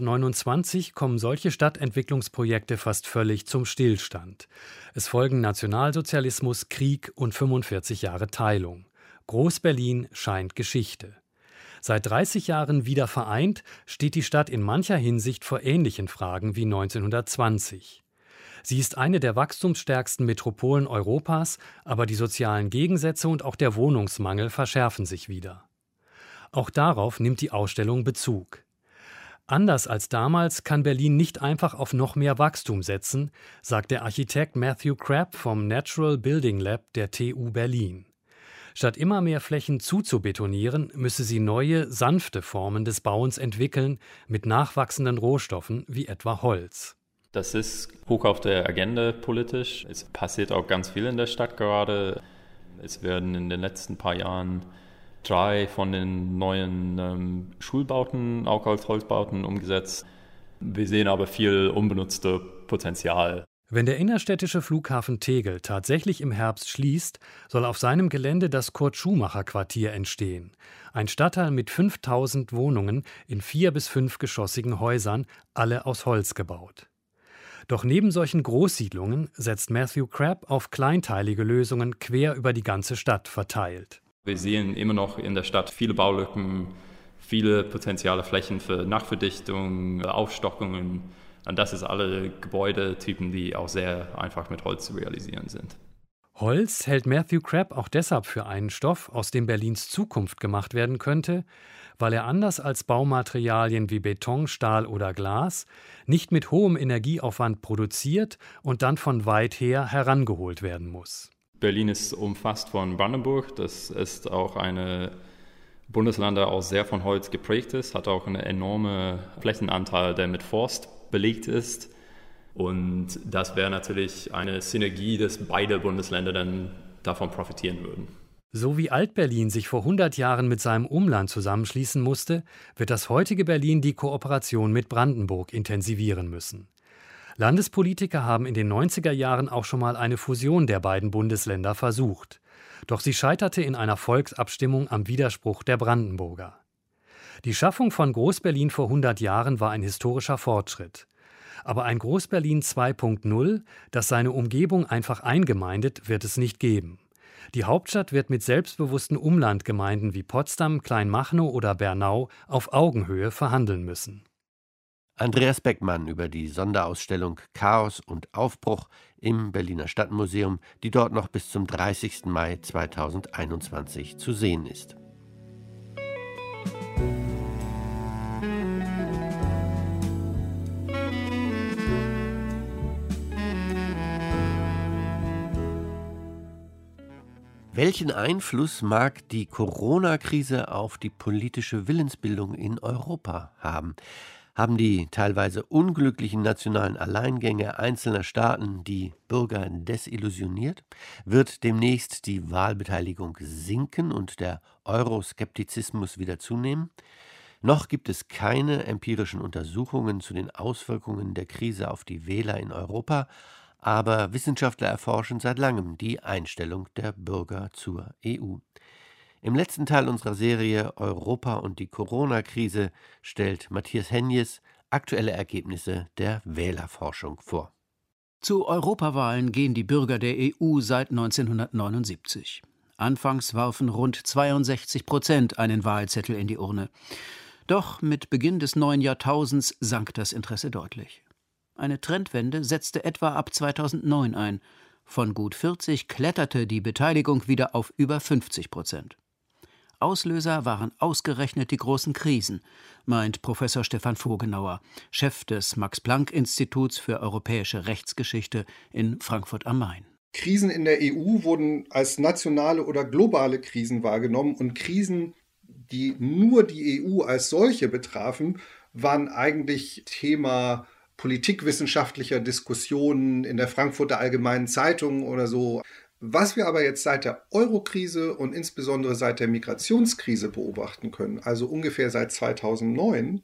1929 kommen solche Stadtentwicklungsprojekte fast völlig zum Stillstand. Es folgen Nationalsozialismus, Krieg und 45 Jahre Teilung. Groß-Berlin scheint Geschichte. Seit 30 Jahren wieder vereint, steht die Stadt in mancher Hinsicht vor ähnlichen Fragen wie 1920. Sie ist eine der wachstumsstärksten Metropolen Europas, aber die sozialen Gegensätze und auch der Wohnungsmangel verschärfen sich wieder. Auch darauf nimmt die Ausstellung Bezug. Anders als damals kann Berlin nicht einfach auf noch mehr Wachstum setzen, sagt der Architekt Matthew Crabb vom Natural Building Lab der TU Berlin. Statt immer mehr Flächen zuzubetonieren, müsse sie neue, sanfte Formen des Bauens entwickeln, mit nachwachsenden Rohstoffen wie etwa Holz.
Das ist hoch auf der Agenda politisch. Es passiert auch ganz viel in der Stadt gerade. Es werden in den letzten paar Jahren 3 von den neuen Schulbauten auch als Holzbauten umgesetzt. Wir sehen aber viel unbenutzte Potenzial.
Wenn der innerstädtische Flughafen Tegel tatsächlich im Herbst schließt, soll auf seinem Gelände das Kurt-Schumacher-Quartier entstehen. Ein Stadtteil mit 5000 Wohnungen in 4- bis 5-geschossigen Häusern, alle aus Holz gebaut. Doch neben solchen Großsiedlungen setzt Matthew Crabb auf kleinteilige Lösungen quer über die ganze Stadt verteilt.
Wir sehen immer noch in der Stadt viele Baulücken, viele potenzielle Flächen für Nachverdichtung, Aufstockungen. Und das ist alle Gebäudetypen, die auch sehr einfach mit Holz zu realisieren sind.
Holz hält Matthew Crabb auch deshalb für einen Stoff, aus dem Berlins Zukunft gemacht werden könnte, weil er anders als Baumaterialien wie Beton, Stahl oder Glas nicht mit hohem Energieaufwand produziert und dann von weit her herangeholt werden muss.
Berlin ist umfasst von Brandenburg. Das ist auch eine Bundesland, das auch sehr von Holz geprägt ist, hat auch einen enormen Flächenanteil, der mit Forst belegt ist. Und das wäre natürlich eine Synergie, dass beide Bundesländer dann davon profitieren würden.
So wie Alt-Berlin sich vor 100 Jahren mit seinem Umland zusammenschließen musste, wird das heutige Berlin die Kooperation mit Brandenburg intensivieren müssen. Landespolitiker haben in den 90er Jahren auch schon mal eine Fusion der beiden Bundesländer versucht. Doch sie scheiterte in einer Volksabstimmung am Widerspruch der Brandenburger. Die Schaffung von Groß-Berlin vor 100 Jahren war ein historischer Fortschritt. Aber ein Groß-Berlin 2.0, das seine Umgebung einfach eingemeindet, wird es nicht geben. Die Hauptstadt wird mit selbstbewussten Umlandgemeinden wie Potsdam, Kleinmachnow oder Bernau auf Augenhöhe verhandeln müssen.
Andreas Beckmann über die Sonderausstellung Chaos und Aufbruch im Berliner Stadtmuseum, die dort noch bis zum 30. Mai 2021 zu sehen ist. Welchen Einfluss mag die Corona-Krise auf die politische Willensbildung in Europa haben? Haben die teilweise unglücklichen nationalen Alleingänge einzelner Staaten die Bürger desillusioniert? Wird demnächst die Wahlbeteiligung sinken und der Euroskeptizismus wieder zunehmen? Noch gibt es keine empirischen Untersuchungen zu den Auswirkungen der Krise auf die Wähler in Europa, aber Wissenschaftler erforschen seit langem die Einstellung der Bürger zur EU. Im letzten Teil unserer Serie Europa und die Corona-Krise stellt Matthias Henjes aktuelle Ergebnisse der Wählerforschung vor.
Zu Europawahlen gehen die Bürger der EU seit 1979. Anfangs warfen rund 62% einen Wahlzettel in die Urne. Doch mit Beginn des neuen Jahrtausends sank das Interesse deutlich. Eine Trendwende setzte etwa ab 2009 ein. Von gut 40 kletterte die Beteiligung wieder auf über 50%. Auslöser waren ausgerechnet die großen Krisen, meint Professor Stefan Vogenauer, Chef des Max-Planck-Instituts für europäische Rechtsgeschichte in Frankfurt am Main.
Krisen in der EU wurden als nationale oder globale Krisen wahrgenommen und Krisen, die nur die EU als solche betrafen, waren eigentlich Thema politikwissenschaftlicher Diskussionen in der Frankfurter Allgemeinen Zeitung oder so. Was wir aber jetzt seit der Euro-Krise und insbesondere seit der Migrationskrise beobachten können, also ungefähr seit 2009,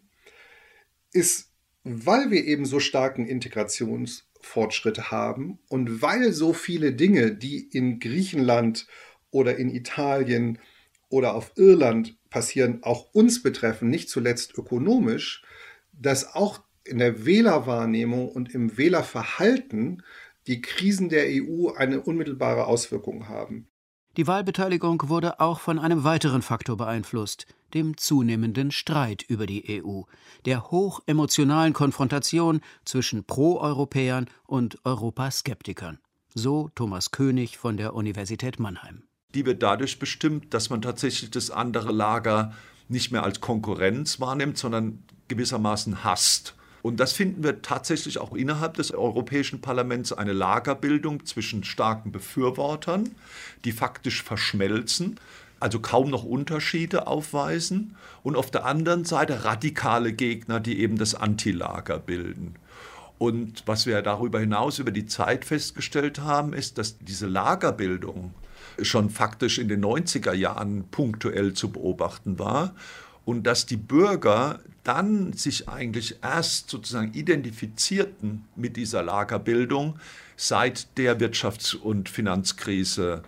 ist, weil wir eben so starken Integrationsfortschritte haben und weil so viele Dinge, die in Griechenland oder in Italien oder auf Irland passieren, auch uns betreffen, nicht zuletzt ökonomisch, dass auch in der Wählerwahrnehmung und im Wählerverhalten die Krisen der EU eine unmittelbare Auswirkung haben.
Die Wahlbeteiligung wurde auch von einem weiteren Faktor beeinflusst, dem zunehmenden Streit über die EU, der hochemotionalen Konfrontation zwischen Pro-Europäern und Europaskeptikern. So Thomas König von der Universität Mannheim.
Die wird dadurch bestimmt, dass man tatsächlich das andere Lager nicht mehr als Konkurrenz wahrnimmt, sondern gewissermaßen hasst. Und das finden wir tatsächlich auch innerhalb des Europäischen Parlaments, eine Lagerbildung zwischen starken Befürwortern, die faktisch verschmelzen, also kaum noch Unterschiede aufweisen, und auf der anderen Seite radikale Gegner, die eben das Antilager bilden. Und was wir darüber hinaus über die Zeit festgestellt haben, ist, dass diese Lagerbildung schon faktisch in den 90er Jahren punktuell zu beobachten war. Und dass die Bürger dann sich eigentlich erst sozusagen identifizierten mit dieser Lagerbildung seit der Wirtschafts- und Finanzkrise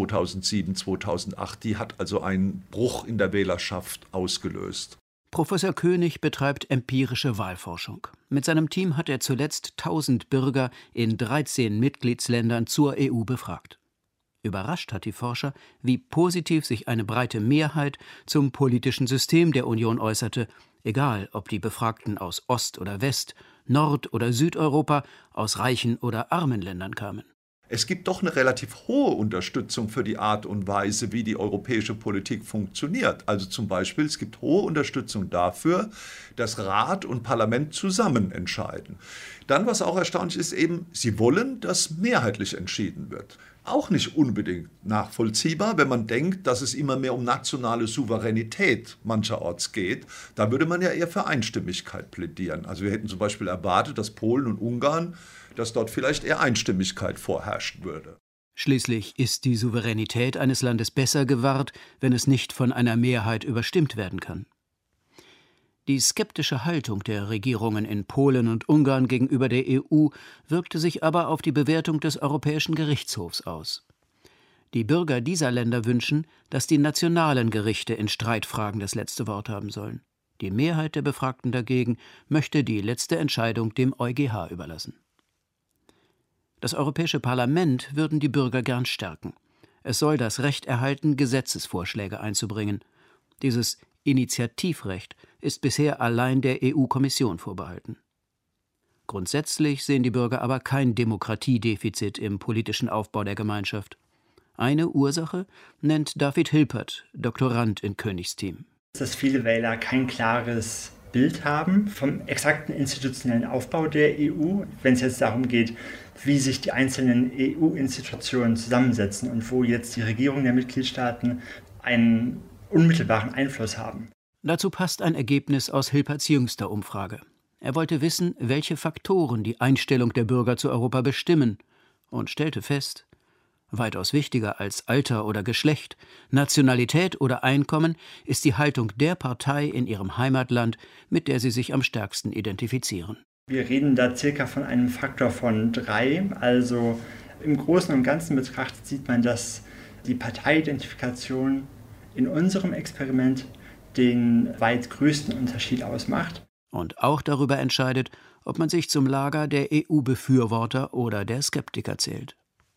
2007, 2008. Die hat also einen Bruch in der Wählerschaft ausgelöst.
Professor König betreibt empirische Wahlforschung. Mit seinem Team hat er zuletzt 1000 Bürger in 13 Mitgliedsländern zur EU befragt. Überrascht hat die Forscher, wie positiv sich eine breite Mehrheit zum politischen System der Union äußerte, egal ob die Befragten aus Ost- oder West-, Nord- oder Südeuropa, aus reichen oder armen Ländern kamen.
Es gibt doch eine relativ hohe Unterstützung für die Art und Weise, wie die europäische Politik funktioniert. Also zum Beispiel, es gibt hohe Unterstützung dafür, dass Rat und Parlament zusammen entscheiden. Dann, was auch erstaunlich ist, eben, sie wollen, dass mehrheitlich entschieden wird. Auch nicht unbedingt nachvollziehbar, wenn man denkt, dass es immer mehr um nationale Souveränität mancherorts geht. Da würde man ja eher für Einstimmigkeit plädieren. Also wir hätten zum Beispiel erwartet, dass Polen und Ungarn, dass dort vielleicht eher Einstimmigkeit vorherrschen würde.
Schließlich ist die Souveränität eines Landes besser gewahrt, wenn es nicht von einer Mehrheit überstimmt werden kann. Die skeptische Haltung der Regierungen in Polen und Ungarn gegenüber der EU wirkte sich aber auf die Bewertung des Europäischen Gerichtshofs aus. Die Bürger dieser Länder wünschen, dass die nationalen Gerichte in Streitfragen das letzte Wort haben sollen. Die Mehrheit der Befragten dagegen möchte die letzte Entscheidung dem EuGH überlassen. Das Europäische Parlament würden die Bürger gern stärken. Es soll das Recht erhalten, Gesetzesvorschläge einzubringen. Dieses Initiativrecht ist bisher allein der EU-Kommission vorbehalten. Grundsätzlich sehen die Bürger aber kein Demokratiedefizit im politischen Aufbau der Gemeinschaft. Eine Ursache nennt David Hilpert, Doktorand in Königsteam.
Dass viele Wähler kein klares Bild haben vom exakten institutionellen Aufbau der EU, wenn es jetzt darum geht, wie sich die einzelnen EU-Institutionen zusammensetzen und wo jetzt die Regierungen der Mitgliedstaaten einen unmittelbaren Einfluss haben.
Dazu passt ein Ergebnis aus Hilperts jüngster Umfrage. Er wollte wissen, welche Faktoren die Einstellung der Bürger zu Europa bestimmen, und stellte fest, weitaus wichtiger als Alter oder Geschlecht, Nationalität oder Einkommen ist die Haltung der Partei in ihrem Heimatland, mit der sie sich am stärksten identifizieren.
Wir reden da circa von einem Faktor von 3. Also im Großen und Ganzen betrachtet sieht man, dass die Parteiidentifikation in unserem Experiment den weit größten Unterschied ausmacht.
Und auch darüber entscheidet, ob man sich zum Lager der EU-Befürworter oder der Skeptiker zählt.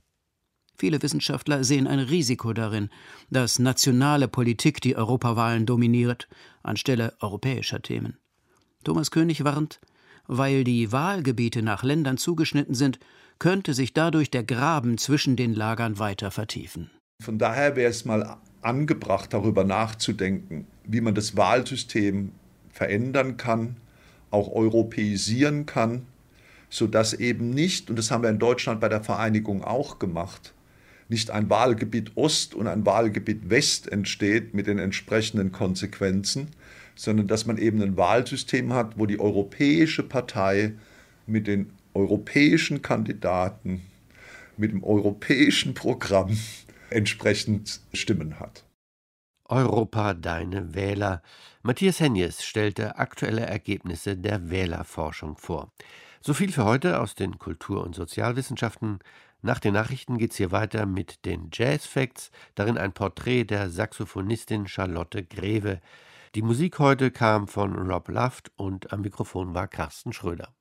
Viele Wissenschaftler sehen ein Risiko darin, dass nationale Politik die Europawahlen dominiert, anstelle europäischer Themen. Thomas König warnt, weil die Wahlgebiete nach Ländern zugeschnitten sind, könnte sich dadurch der Graben zwischen den Lagern weiter vertiefen.
Von daher wäre es mal angebracht, darüber nachzudenken, wie man das Wahlsystem verändern kann, auch europäisieren kann, sodass eben nicht, und das haben wir in Deutschland bei der Vereinigung auch gemacht, nicht ein Wahlgebiet Ost und ein Wahlgebiet West entsteht mit den entsprechenden Konsequenzen, sondern dass man eben ein Wahlsystem hat, wo die Europäische Partei mit den europäischen Kandidaten, mit dem europäischen Programm entsprechend Stimmen hat.
Europa, deine Wähler. Matthias Henjes stellte aktuelle Ergebnisse der Wählerforschung vor. So viel für heute aus den Kultur- und Sozialwissenschaften. Nach den Nachrichten geht's hier weiter mit den Jazz Facts, darin ein Porträt der Saxophonistin Charlotte Greve. Die Musik heute kam von Rob Luft und am Mikrofon war Carsten Schröder.